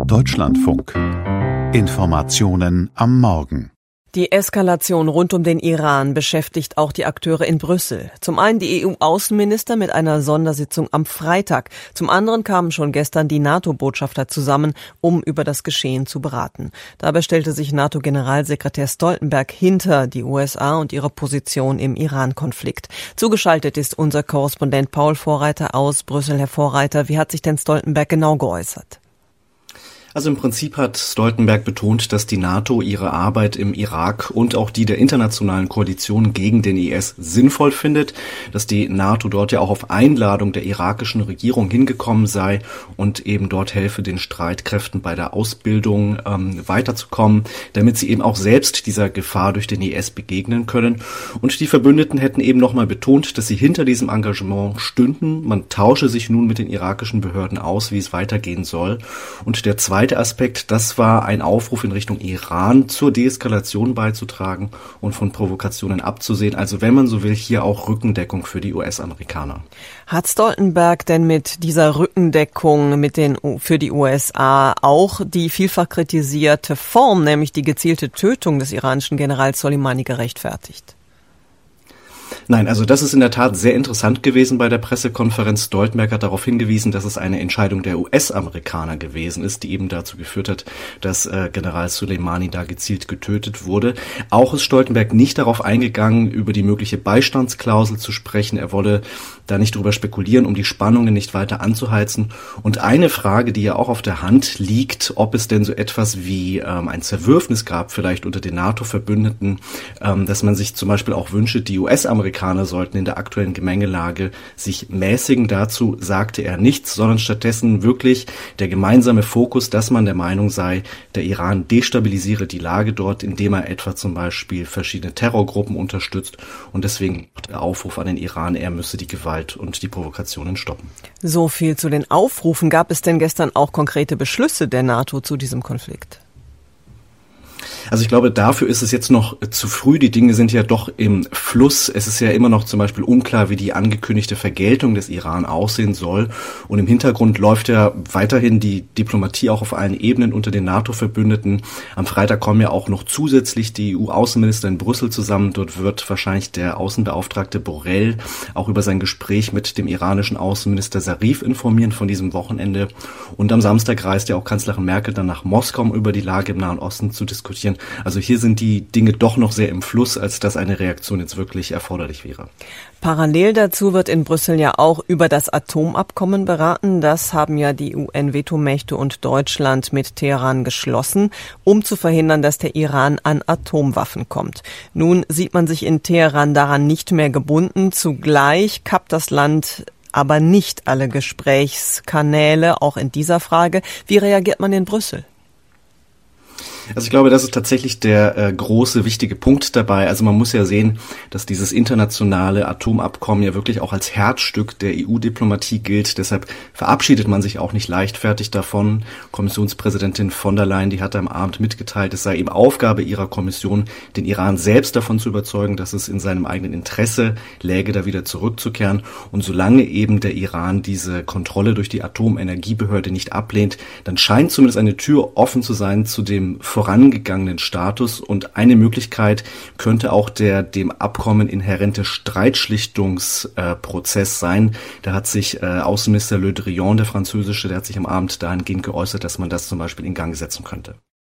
Deutschlandfunk. Informationen am Morgen. Die Eskalation rund um den Iran beschäftigt auch die Akteure in Brüssel. Zum einen die EU-Außenminister mit einer Sondersitzung am Freitag. Zum anderen kamen schon gestern die NATO-Botschafter zusammen, um über das Geschehen zu beraten. Dabei stellte sich NATO-Generalsekretär Stoltenberg hinter die USA und ihre Position im Iran-Konflikt. Zugeschaltet ist unser Korrespondent Paul Vorreiter aus Brüssel. Herr Vorreiter, wie hat sich denn Stoltenberg genau geäußert? Also im Prinzip hat Stoltenberg betont, dass die NATO ihre Arbeit im Irak und auch die der internationalen Koalition gegen den IS sinnvoll findet, dass die NATO dort ja auch auf Einladung der irakischen Regierung hingekommen sei und eben dort helfe, den Streitkräften bei der Ausbildung weiterzukommen, damit sie eben auch selbst dieser Gefahr durch den IS begegnen können. Und die Verbündeten hätten eben nochmal betont, dass sie hinter diesem Engagement stünden. Man tausche sich nun mit den irakischen Behörden aus, wie es weitergehen soll. Und der zweite Aspekt, das war ein Aufruf in Richtung Iran, zur Deeskalation beizutragen und von Provokationen abzusehen. Also wenn man so will, hier auch Rückendeckung für die US-Amerikaner. Hat Stoltenberg denn mit dieser Rückendeckung für die USA auch die vielfach kritisierte Form, nämlich die gezielte Tötung des iranischen Generals Soleimani, gerechtfertigt? Nein, also das ist in der Tat sehr interessant gewesen bei der Pressekonferenz. Stoltenberg hat darauf hingewiesen, dass es eine Entscheidung der US-Amerikaner gewesen ist, die eben dazu geführt hat, dass General Soleimani da gezielt getötet wurde. Auch ist Stoltenberg nicht darauf eingegangen, über die mögliche Beistandsklausel zu sprechen. Er wolle da nicht drüber spekulieren, um die Spannungen nicht weiter anzuheizen. Und eine Frage, die ja auch auf der Hand liegt, ob es denn so etwas wie ein Zerwürfnis gab, vielleicht unter den NATO-Verbündeten, dass man sich zum Beispiel auch wünsche, die US-Amerikaner sollten in der aktuellen Gemengelage sich mäßigen. Dazu sagte er nichts, sondern stattdessen wirklich der gemeinsame Fokus, dass man der Meinung sei, der Iran destabilisiere die Lage dort, indem er etwa zum Beispiel verschiedene Terrorgruppen unterstützt. Und deswegen der Aufruf an den Iran, er müsse die Gewalt und die Provokationen stoppen. So viel zu den Aufrufen. Gab es denn gestern auch konkrete Beschlüsse der NATO zu diesem Konflikt? Also ich glaube, dafür ist es jetzt noch zu früh. Die Dinge sind ja doch im Fluss. Es ist ja immer noch zum Beispiel unklar, wie die angekündigte Vergeltung des Iran aussehen soll. Und im Hintergrund läuft ja weiterhin die Diplomatie auch auf allen Ebenen unter den NATO-Verbündeten. Am Freitag kommen ja auch noch zusätzlich die EU-Außenminister in Brüssel zusammen. Dort wird wahrscheinlich der Außenbeauftragte Borrell auch über sein Gespräch mit dem iranischen Außenminister Zarif informieren von diesem Wochenende. Und am Samstag reist ja auch Kanzlerin Merkel dann nach Moskau, um über die Lage im Nahen Osten zu diskutieren. Also hier sind die Dinge doch noch sehr im Fluss, als dass eine Reaktion jetzt wirklich erforderlich wäre. Parallel dazu wird in Brüssel ja auch über das Atomabkommen beraten. Das haben ja die UN-Vetomächte und Deutschland mit Teheran geschlossen, um zu verhindern, dass der Iran an Atomwaffen kommt. Nun sieht man sich in Teheran daran nicht mehr gebunden. Zugleich kappt das Land aber nicht alle Gesprächskanäle, auch in dieser Frage. Wie reagiert man in Brüssel? Also ich glaube, das ist tatsächlich der große, wichtige Punkt dabei. Also man muss ja sehen, dass dieses internationale Atomabkommen ja wirklich auch als Herzstück der EU-Diplomatie gilt. Deshalb verabschiedet man sich auch nicht leichtfertig davon. Kommissionspräsidentin von der Leyen, die hat am Abend mitgeteilt, es sei eben Aufgabe ihrer Kommission, den Iran selbst davon zu überzeugen, dass es in seinem eigenen Interesse läge, da wieder zurückzukehren. Und solange eben der Iran diese Kontrolle durch die Atomenergiebehörde nicht ablehnt, dann scheint zumindest eine Tür offen zu sein zu dem vorangegangenen Status, und eine Möglichkeit könnte auch der dem Abkommen inhärente Streitschlichtungsprozess sein. Da hat sich Außenminister Le Drian, der französische, der hat sich am Abend dahingehend geäußert, dass man das zum Beispiel in Gang setzen könnte.